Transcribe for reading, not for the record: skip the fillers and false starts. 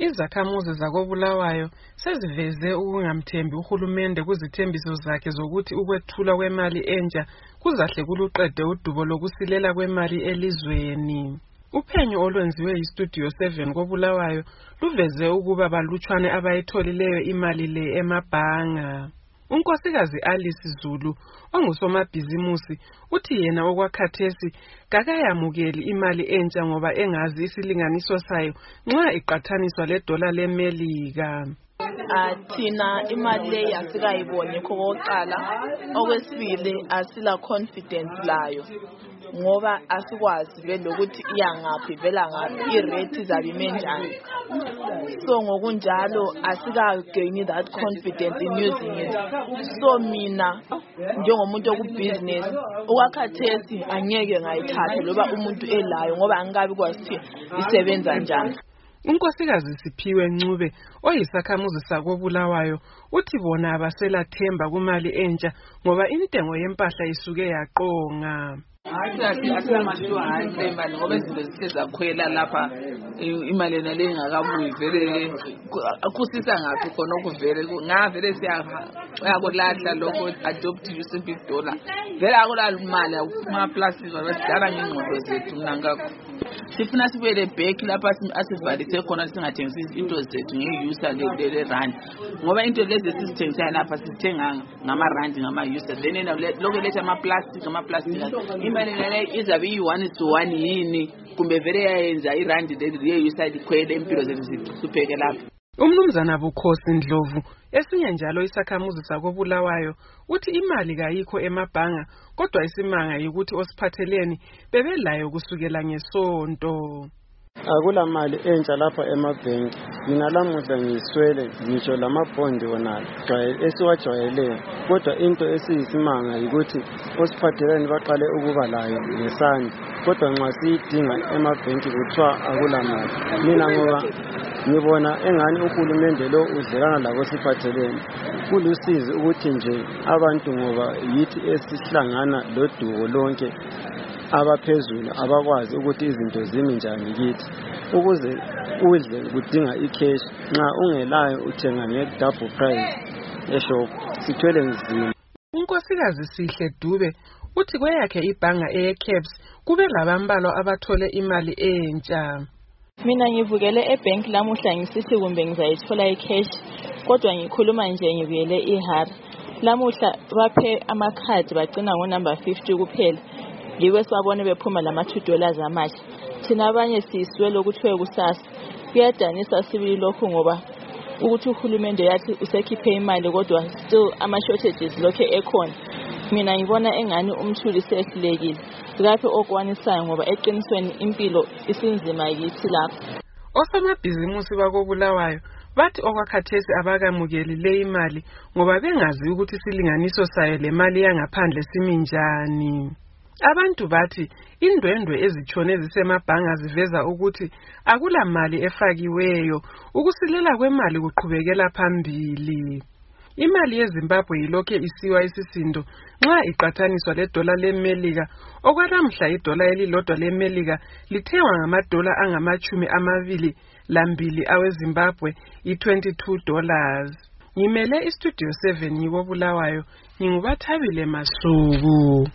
Izakhamuzi zakoBulawayo seziveze ukungamthembi uhulumende kuzithembiso zakhe zokuthi ukwethulwa kwemali entsha kuzahle kuluqede udubo lokusilela kwemali elizweni. Uphenyo olwenziwe yiStudio 7 koBulawayo luveze ukuba balutshwane abayitholileyo imali le emabhanga. Unkosikazi Alice Zulu ongusomabhizimusi uthi yena okwakhathesi kakayamukeli imali entsha ngoba engazi isilinganiso sayo nxa iqathaniswa ledola leMelika. Thina imali le yasikayibonye kokuqala, okwesibili asila confidence layo ngoba asikwazi vele ukuthi iyangaphi vela ngaphi irate zabe menjani. So ngokunjalo asikagain that confidence in using it. So mina njengomuntu okubusiness okwakhathesi angeke ngayithatha loba umuntu elayo ngoba angikabi kwazi isebenza njani. Unkosikazi Siphiwe Ncube oyisakhamuzi sakoBulawayo uthi bona abaselathemba kumali entsha ngoba intengo yempahla isuke yaqonga. Asilamashuwa imali ngoba izinto zisezakhwela lapha imali nale ingakabuyi vele akusisa ngaphi khona okuvele ngavele siyakulahla lokho adopt using $50 vele akulalumali uma plastic abasidala ngingqondo zethu mina ngakho sifuna sibele back lapha asivalise khona singathengisi into zethu ngeyusa le rand ngoba into lezi sisithengisa lapha sithenga ngama-rand ngama-user then lokho letha ama-plastic imali nale izabe iyi-1:1 yini kumbe vele yayenza irandi leyusa likhwele impilo zethu zihlupheke lapha. Umnumzana Bukhosi Ndlovu esinye njalo isakhamuzi sakoBulawayo uthi imali kayikho emabhanga kodwa isimanga yikuthi osiphatheleni bebelayo kusukela ngesonto. Akula mali entsha lapha emabhenki. Mina lamuhla ngiswele ngisho lamabhondi wona esiwajwayeleyo kodwa into esiyisimanga yikuthi osiphatheleni baqale ukuba layo ngesandla kodwa nxa siyidinga emabhenki kuthiwa akula mali. Mina ngoba ngibona engani uhulumende lo udlelana labo siphatheleni kulusizi ukuthi nje abantu ngoba yithi esihlangana loduko lonke abaphezulu abakwazi ukuthi izinto zimi njani kithi ukuze udle kudinga icash nxa ungelayo uthenga nge-double price eshop sithwele nzima. Unkosikazi Sihle Dube uthi kweyakhe ibhanga eCaps kube labambalwa abathole imali entsha. Mina ngivukele ebank lamuhla ngisithi kumbe ngizayithola icash kodwa ngikhuluma nje ngivuyele iHara. Lamuhla baphe amakhadi bagcina ngonumber 50 kuphela. Liwe sabone bephuma lama $2 amasha. Thina abanye siswele ukuthiwe kusasa. Kuyadanisa sibili lokho ngoba ukuthi uhulumende yathi usekhiphe imali kodwa still ama shortages lokho ekhona. Mina ngibona engani umthuli sehlekile. Lapho okwanisayo ngoba eqinisweni impilo isinzima yithi lapha. Osomabhizimusi bakoBulawayo bathi okwakhathesi abakamukeli le imali ngoba bengazi ukuthi isilinganiso sayo le mali yangaphandle siminjani. Abantu bathi indwendwe ezitshone zisemabhanga ziveza ukuthi akula mali efakiweyo ukusilela kwemali kuqhubekela phambili. Imali yeZimbabwe yilokho isiwa isisindo nxa iqathaniswa ledola leMelika okwalamhla idola elilodwa leMelika lithengwa ngamadola angama-22 aweZimbabwe $22. Ngimele iStudio 7 yikoBulawayo ngingubathabile Masuku.